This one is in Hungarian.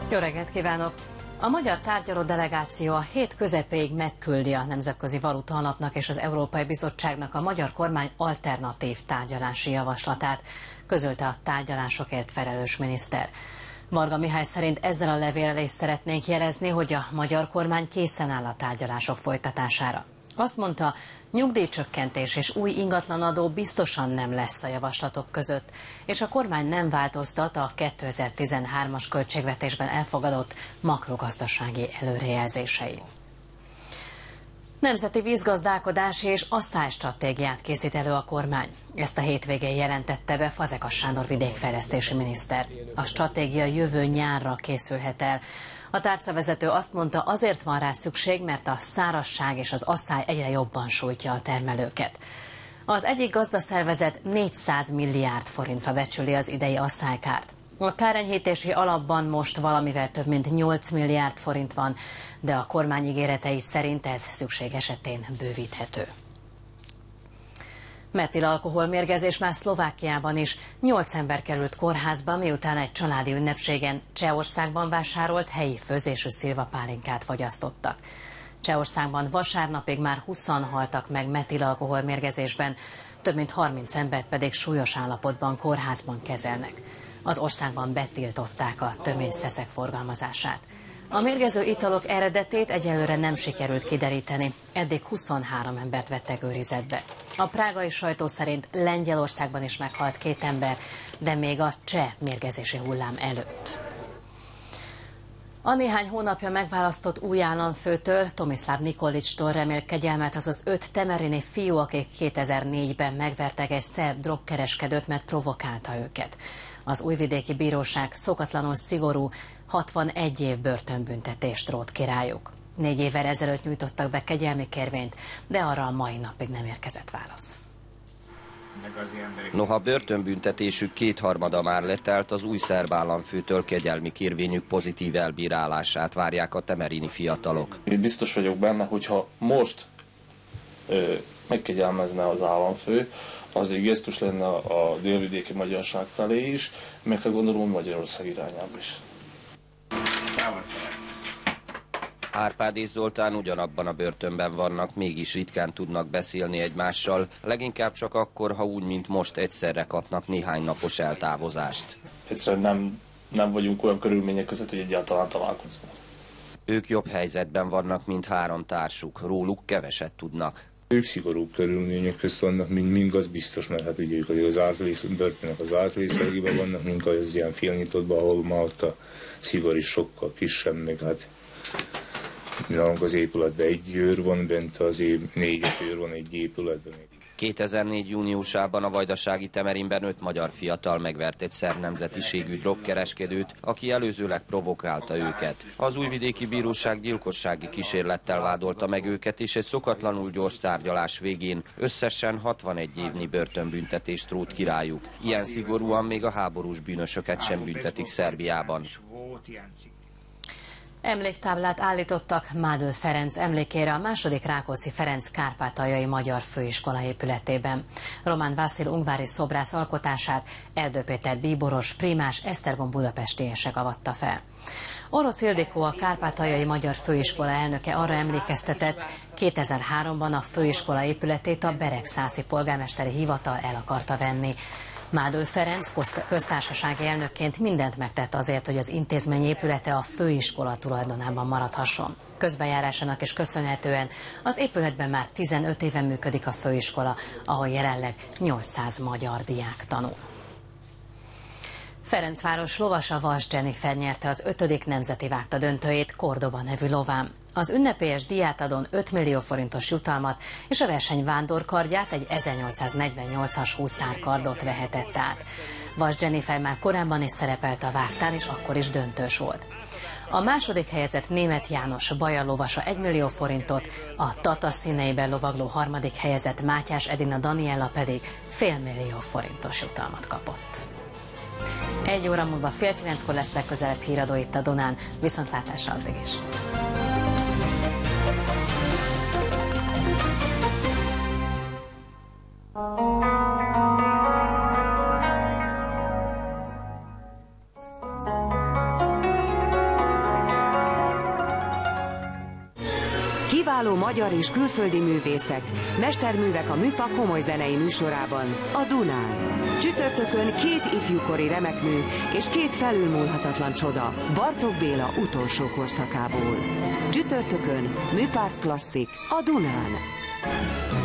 Jó reggelt kívánok! A magyar tárgyaló delegáció a hét közepéig megküldi a Nemzetközi Valuta Alapnak és az Európai Bizottságnak a magyar kormány alternatív tárgyalási javaslatát, közölte a tárgyalásokért felelős miniszter. Varga Mihály szerint ezzel a levéllel is szeretnénk jelezni, hogy a magyar kormány készen áll a tárgyalások folytatására. Azt mondta, nyugdíjcsökkentés és új ingatlanadó biztosan nem lesz a javaslatok között, és a kormány nem változtat a 2013-as költségvetésben elfogadott makrogazdasági előrejelzésein. Nemzeti vízgazdálkodási és asszálystratégiát készít elő a kormány. Ezt a hétvégén jelentette be Fazekas Sándor vidékfejlesztési miniszter. A stratégia jövő nyárra készülhet el. A tárcavezető azt mondta, azért van rá szükség, mert a szárazság és az asszály egyre jobban sújtja a termelőket. Az egyik gazdaszervezet 400 milliárd forintra becsüli az idei asszálykárt. A kárenyhítési alapban most valamivel több mint 8 milliárd forint van, de a kormány ígéretei szerint ez szükség esetén bővíthető. Metilalkoholmérgezés már Szlovákiában is. 8 ember került kórházba, miután egy családi ünnepségen Csehországban vásárolt helyi főzésű szilvapálinkát fogyasztottak. Csehországban vasárnapig már 20-an haltak meg metilalkoholmérgezésben, több mint 30 embert pedig súlyos állapotban kórházban kezelnek. Az országban betiltották a töményszeszek forgalmazását. A mérgező italok eredetét egyelőre nem sikerült kideríteni. Eddig 23 embert vettek őrizetbe. A prágai sajtó szerint Lengyelországban is meghalt 2 ember, de még a cseh mérgezési hullám előtt. A néhány hónapja megválasztott új államfőtől, Tomislav Nikolichtól remél kegyelmet az az 5 temerini fiú, akik 2004-ben megvertek egy szerb drogkereskedőt, mert provokálta őket. Az újvidéki bíróság szokatlanul szigorú 61 év börtönbüntetést rótt ki rájuk. 4 évvel ezelőtt nyújtottak be kegyelmi kérvényt, de arra a mai napig nem érkezett válasz. Noha börtönbüntetésük 2/3 már letelt, az új szerb államfőtől kegyelmi kérvényük pozitív elbírálását várják a temerini fiatalok. Biztos vagyok benne, hogyha most megkegyelmezne az államfő, az egy gesztus lenne a délvidéki magyarság felé is, meg kell gondolom Magyarország irányába is. Árpád és Zoltán ugyanabban a börtönben vannak, mégis ritkán tudnak beszélni egymással, leginkább csak akkor, ha úgy, mint most egyszerre kapnak néhány napos eltávozást. Egyszerűen nem vagyunk olyan körülmények között, hogy egyáltalán találkozunk. Ők jobb helyzetben vannak, mint 3 társuk, róluk keveset tudnak. Ők szigorúbb körülmények közt vannak, mint mink, az biztos, mert hát ugye ők az börtönök az árt részeiben vannak, mink az ilyen félnyitottban, ahol ma ott a szigor is sokkal kisebb, meg hát nálunk az épületben 1 őr van, bent az 4 őr van egy épületben. 2004. júniusában a vajdasági Temerinben 5 magyar fiatal megvert egy szerb nemzetiségű drogkereskedőt, aki előzőleg provokálta őket. Az újvidéki bíróság gyilkossági kísérlettel vádolta meg őket, és egy szokatlanul gyors tárgyalás végén összesen 61 évnyi börtönbüntetést rótt ki rájuk. Ilyen szigorúan még a háborús bűnösöket sem büntetik Szerbiában. Emléktáblát állítottak Mádl Ferenc emlékére a II. Rákóczi Ferenc kárpátaljai magyar főiskola épületében. Román Vasil ungvári szobrász alkotását Erdő Péter bíboros, primás, Esztergom budapestiesek avatta fel. Orosz Ildikó, a kárpátaljai magyar főiskola elnöke arra emlékeztetett, 2003-ban a főiskola épületét a Beregszászi polgármesteri hivatal el akarta venni. Mádl Ferenc köztársasági elnökként mindent megtett azért, hogy az intézmény épülete a főiskola tulajdonában maradhasson. Közbejárásának is köszönhetően az épületben már 15 éve működik a főiskola, ahol jelenleg 800 magyar diák tanul. Ferencváros lovasa Vas Jennifer nyerte az 5. nemzeti vágta döntőjét Kordoba nevű lován. Az ünnepélyes díjátadón 5 millió forintos jutalmat és a verseny vándorkardját, egy 1848-as huszárkardot vehetett át. Vas Jennifer már korábban is szerepelt a vágtán, és akkor is döntős volt. A második helyezett Németh János Baja lovasa 1 millió forintot, a Tata színeiben lovagló harmadik helyezett Mátyás Edina Daniella pedig fél millió forintos jutalmat kapott. 1 óra múlva 8:30-kor lesz legközelebb híradó itt a Dunán. Viszontlátásra addig is! Kiváló magyar és külföldi művészek, mesterművek a Műpa komoly zenei műsorában, a Dunán. Csütörtökön 2 ifjúkori remekmű és 2 felülmúlhatatlan csoda Bartók Béla utolsó korszakából. Csütörtökön Műpárt Klasszik a Dunán.